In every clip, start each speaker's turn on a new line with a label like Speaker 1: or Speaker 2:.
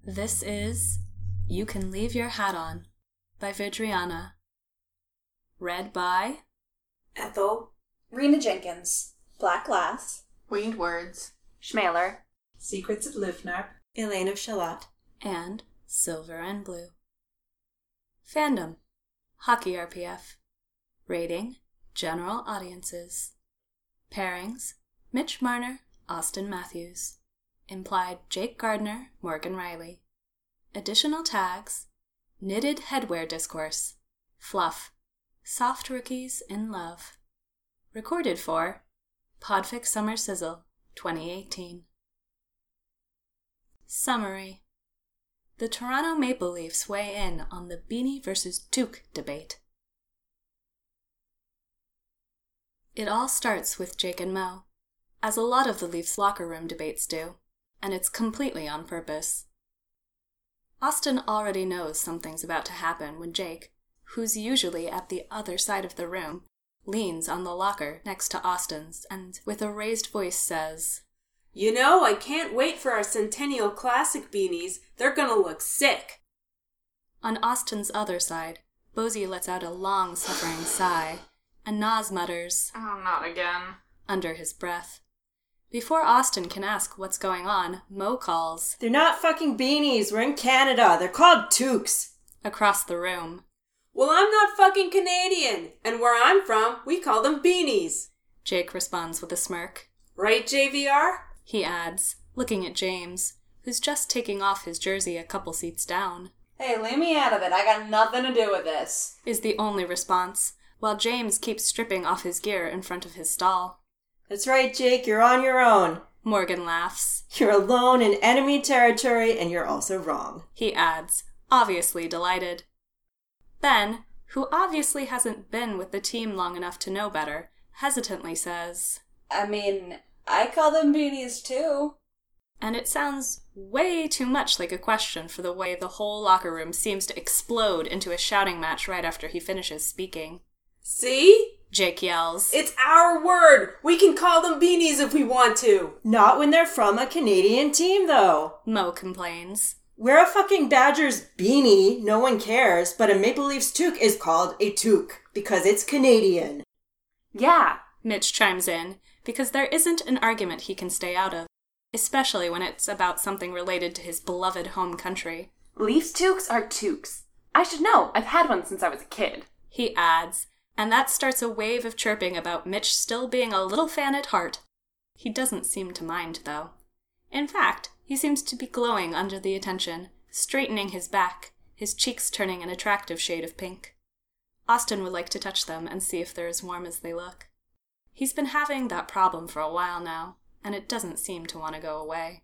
Speaker 1: This is You Can Leave Your Hat On by Vidriana. Read by
Speaker 2: Ethel,
Speaker 3: Rena Jenkins, Black Glass,
Speaker 4: Winged Words,
Speaker 5: Schmaler,
Speaker 2: Secrets of Livnarp,
Speaker 3: Elaine of Shalott,
Speaker 1: and Silver and Blue. Fandom: Hockey RPF. Rating: General Audiences. Pairings: Mitch Marner, Austin Matthews. Implied: Jake Gardner, Morgan Riley. Additional tags: Knitted Headwear Discourse, Fluff, Soft Rookies in Love. Recorded for Podfic Summer Sizzle, 2018. Summary: The Toronto Maple Leafs weigh in on the Beanie versus Toque debate. It all starts with Jake and Mo, as a lot of the Leafs' locker room debates do, and it's completely on purpose. Austin already knows something's about to happen when Jake, who's usually at the other side of the room, leans on the locker next to Austin's and, with a raised voice, says,
Speaker 2: "You know, I can't wait for our Centennial Classic beanies. They're gonna look sick."
Speaker 1: On Austin's other side, Bosie lets out a long-suffering sigh, and Nas mutters,
Speaker 4: "Oh, not again,"
Speaker 1: under his breath. Before Austin can ask what's going on, Mo calls,
Speaker 3: "They're not fucking beanies, we're in Canada, they're called toques,"
Speaker 1: across the room.
Speaker 2: "Well, I'm not fucking Canadian, and where I'm from, we call them beanies."
Speaker 1: Jake responds with a smirk.
Speaker 2: Right, JVR?
Speaker 1: He adds, looking at James, who's just taking off his jersey a couple seats down.
Speaker 5: "Hey, leave me out of it. I got nothing to do with this,"
Speaker 1: is the only response, while James keeps stripping off his gear in front of his stall.
Speaker 3: "That's right, Jake, you're on your own.
Speaker 1: Morgan laughs.
Speaker 3: You're alone in enemy territory, and you're also wrong,"
Speaker 1: he adds, obviously delighted. Ben, who obviously hasn't been with the team long enough to know better, hesitantly says,
Speaker 5: I mean, I call them beanies too.
Speaker 1: And it sounds way too much like a question for the way the whole locker room seems to explode into a shouting match right after he finishes speaking.
Speaker 2: "See?
Speaker 1: Jake yells.
Speaker 2: It's our word! We can call them beanies if we want to!"
Speaker 3: "Not when they're from a Canadian team, though.
Speaker 1: Mo complains.
Speaker 3: Wear a fucking Badgers beanie, no one cares, but a Maple Leafs toque is called a toque, because it's Canadian."
Speaker 5: Yeah.
Speaker 1: Mitch chimes in, because there isn't an argument he can stay out of, especially when it's about something related to his beloved home country.
Speaker 5: Leafs toques are toques. I should know. I've had one since I was a kid.
Speaker 1: He adds, and that starts a wave of chirping about Mitch still being a little fan at heart. He doesn't seem to mind, though. In fact, he seems to be glowing under the attention, straightening his back, his cheeks turning an attractive shade of pink. Austin would like to touch them and see if they're as warm as they look. He's been having that problem for a while now, and it doesn't seem to want to go away.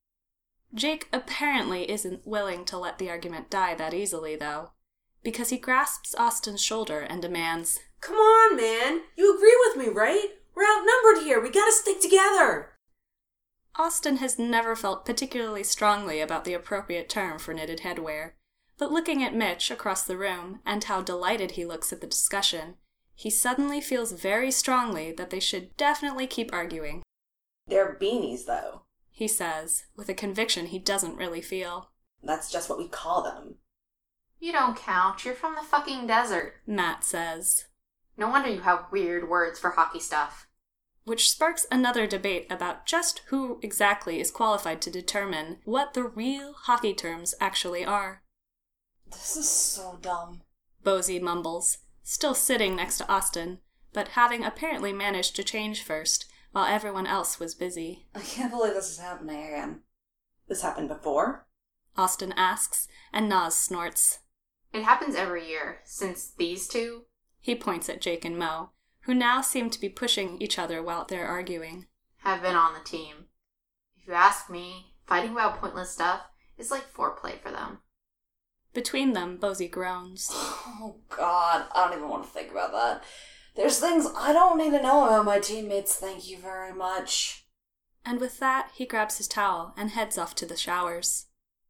Speaker 1: Jake apparently isn't willing to let the argument die that easily, though, because he grasps Austin's shoulder and demands,
Speaker 2: "Come on, man! You agree with me, right? We're outnumbered here, we gotta stick together!"
Speaker 1: Austin has never felt particularly strongly about the appropriate term for knitted headwear, but looking at Mitch across the room and how delighted he looks at the discussion, he suddenly feels very strongly that they should definitely keep arguing.
Speaker 5: They're beanies, though.
Speaker 1: He says, with a conviction he doesn't really feel.
Speaker 5: That's just what we call them.
Speaker 4: "You don't count. You're from the fucking desert."
Speaker 1: Matt says.
Speaker 4: No wonder you have weird words for hockey stuff.
Speaker 1: Which sparks another debate about just who exactly is qualified to determine what the real hockey terms actually are.
Speaker 5: This is so dumb.
Speaker 1: Bosie mumbles, still sitting next to Austin, but having apparently managed to change first, while everyone else was busy.
Speaker 5: I can't believe this is happening again. This happened before?
Speaker 1: Austin asks, and Nas snorts.
Speaker 4: It happens every year, since these two...
Speaker 1: He points at Jake and Mo, who now seem to be pushing each other while they're arguing.
Speaker 4: have been on the team. If you ask me, fighting about pointless stuff is like foreplay for them.
Speaker 1: Between them, Bosie groans.
Speaker 5: Oh, God. I don't even want to think about that. There's things I don't need to know about my teammates, thank you very much.
Speaker 1: And with that, he grabs his towel and heads off to the showers.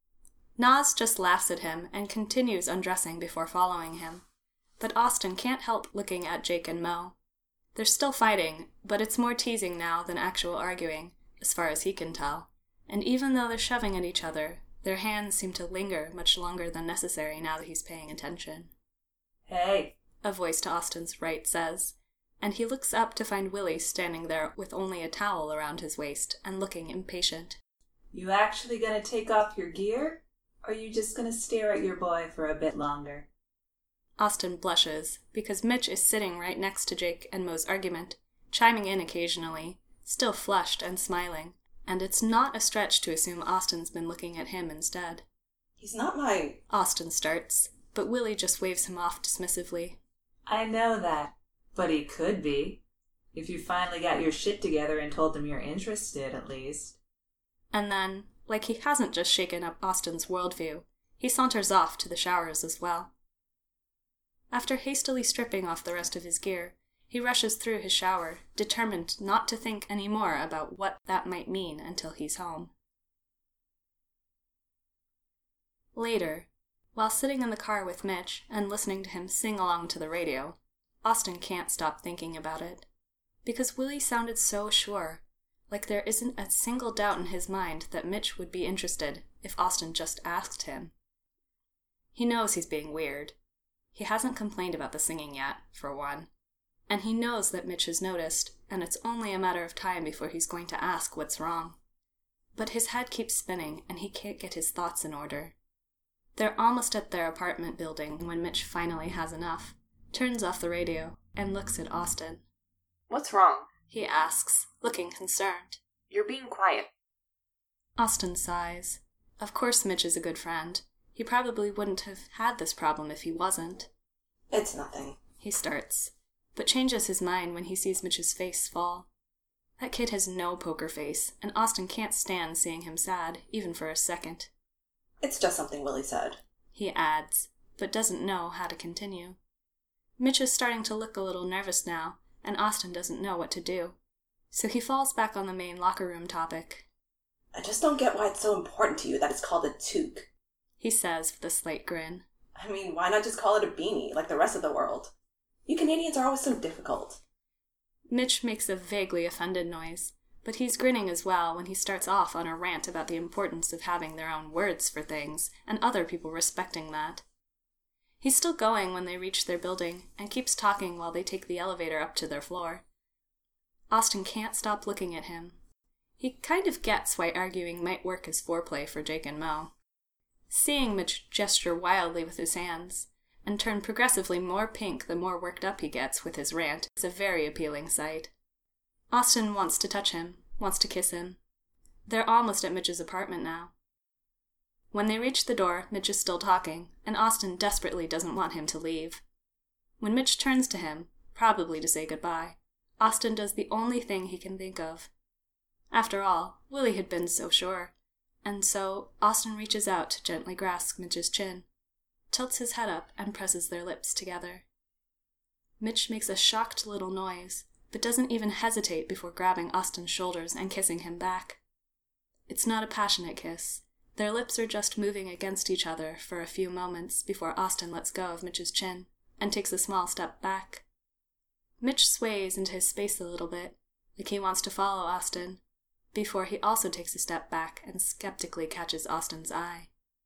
Speaker 1: Nas just laughs at him and continues undressing before following him. But Austin can't help looking at Jake and Mo. They're still fighting, but it's more teasing now than actual arguing, as far as he can tell. And even though they're shoving at each other, Their hands seem to linger much longer than necessary now that he's paying attention.
Speaker 6: Hey,
Speaker 1: A voice to Austin's right says, and he looks up to find Willie standing there with only a towel around his waist and looking impatient.
Speaker 6: you actually gonna take off your gear? Or are you just gonna stare at your boy for a bit longer?
Speaker 1: Austin blushes, because Mitch is sitting right next to Jake and Mo's argument, chiming in occasionally, still flushed and smiling, and it's not a stretch to assume Austin's been looking at him instead.
Speaker 3: He's not my...
Speaker 1: Austin starts, but Willie just waves him off dismissively.
Speaker 6: I know that, but he could be. If you finally got your shit together and told him you're interested, at least.
Speaker 1: And then, like he hasn't just shaken up Austin's worldview, he saunters off to the showers as well. After hastily stripping off the rest of his gear, he rushes through his shower, determined not to think any more about what that might mean until he's home. Later, while sitting in the car with Mitch and listening to him sing along to the radio, Austin can't stop thinking about it. Because Willie sounded so sure, like there isn't a single doubt in his mind that Mitch would be interested if Austin just asked him. He knows he's being weird. He hasn't complained about the singing yet, for one. And he knows that Mitch has noticed, and it's only a matter of time before he's going to ask what's wrong. But his head keeps spinning, and he can't get his thoughts in order. They're almost at their apartment building when Mitch finally has enough, turns off the radio, and looks at Austin.
Speaker 7: What's wrong?
Speaker 1: He asks, looking concerned.
Speaker 7: You're being quiet.
Speaker 1: Austin sighs. Of course Mitch is a good friend. He probably wouldn't have had this problem if he wasn't.
Speaker 3: It's nothing.
Speaker 1: He starts, but changes his mind when he sees Mitch's face fall. That kid has no poker face, and Austin can't stand seeing him sad, even for a second.
Speaker 3: It's just something Willie said.
Speaker 1: He adds, but doesn't know how to continue. Mitch is starting to look a little nervous now, and Austin doesn't know what to do. So he falls back on the main locker room topic.
Speaker 3: I just don't get why it's so important to you that it's called a toque.
Speaker 1: He says with a slight grin.
Speaker 3: I mean, why not just call it a beanie, like the rest of the world? You Canadians are always so difficult.
Speaker 1: Mitch makes a vaguely offended noise, but he's grinning as well when he starts off on a rant about the importance of having their own words for things, and other people respecting that. He's still going when they reach their building, and keeps talking while they take the elevator up to their floor. Austin can't stop looking at him. He kind of gets why arguing might work as foreplay for Jake and Mo. Seeing Mitch gesture wildly with his hands, and turn progressively more pink the more worked up he gets with his rant, is a very appealing sight. Austin wants to touch him, wants to kiss him. They're almost at Mitch's apartment now. When they reach the door, Mitch is still talking, and Austin desperately doesn't want him to leave. When Mitch turns to him, probably to say goodbye, Austin does the only thing he can think of. After all, Willie had been so sure. And so, Austin reaches out to gently grasp Mitch's chin, tilts his head up, and presses their lips together. Mitch makes a shocked little noise, but doesn't even hesitate before grabbing Austin's shoulders and kissing him back. It's not a passionate kiss. Their lips are just moving against each other for a few moments before Austin lets go of Mitch's chin and takes a small step back. Mitch sways into his space a little bit, like he wants to follow Austin, before he also takes a step back and skeptically catches Austin's eye.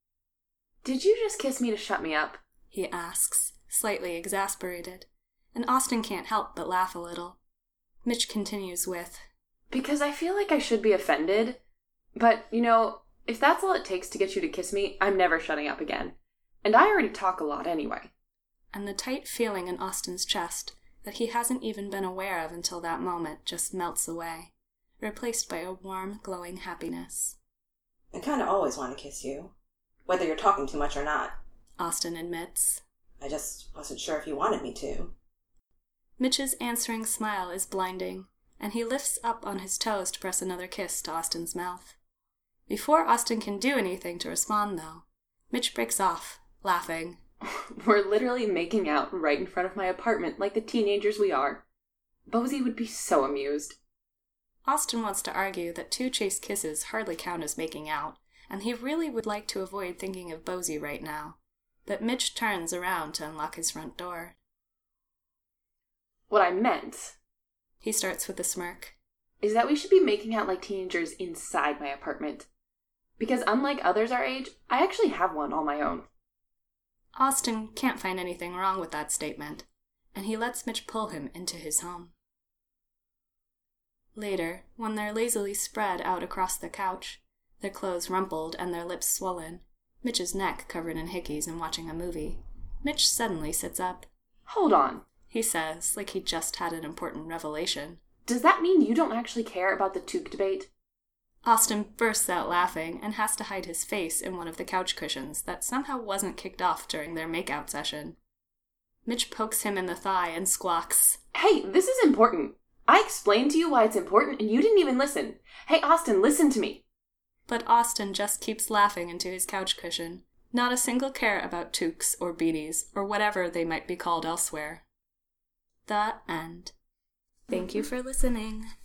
Speaker 7: Did you just kiss me to shut me up?
Speaker 1: He asks, slightly exasperated, and Austin can't help but laugh a little. Mitch continues with,
Speaker 7: Because I feel like I should be offended, but, if that's all it takes to get you to kiss me, I'm never shutting up again. And I already talk a lot anyway.
Speaker 1: And the tight feeling in Austin's chest that he hasn't even been aware of until that moment just melts away, replaced by a warm, glowing happiness.
Speaker 3: I kind of always want to kiss you, whether you're talking too much or not.
Speaker 1: Austin admits.
Speaker 3: I just wasn't sure if you wanted me to.
Speaker 1: Mitch's answering smile is blinding, and he lifts up on his toes to press another kiss to Austin's mouth. Before Austin can do anything to respond, though, Mitch breaks off, laughing.
Speaker 7: We're literally making out right in front of my apartment like the teenagers we are. Bosie would be so amused.
Speaker 1: Austin wants to argue that two chaste kisses hardly count as making out, and he really would like to avoid thinking of Bosie right now. But Mitch turns around to unlock his front door.
Speaker 7: What I meant,
Speaker 1: He starts with a smirk.
Speaker 7: is that we should be making out like teenagers inside my apartment. Because unlike others our age, I actually have one all my own.
Speaker 1: Austin can't find anything wrong with that statement, and he lets Mitch pull him into his home. Later, when they're lazily spread out across the couch, their clothes rumpled and their lips swollen, Mitch's neck covered in hickeys and watching a movie, Mitch suddenly sits up.
Speaker 7: Hold on.
Speaker 1: He says, like he just had an important revelation.
Speaker 7: Does that mean you don't actually care about the toque debate?
Speaker 1: Austin bursts out laughing and has to hide his face in one of the couch cushions that somehow wasn't kicked off during their makeout session. Mitch pokes him in the thigh and squawks,
Speaker 7: Hey, this is important. I explained to you why it's important and you didn't even listen. Hey, Austin, listen to me.
Speaker 1: But Austin just keeps laughing into his couch cushion, not a single care about toques or beanies or whatever they might be called elsewhere. The end. Thank you for listening.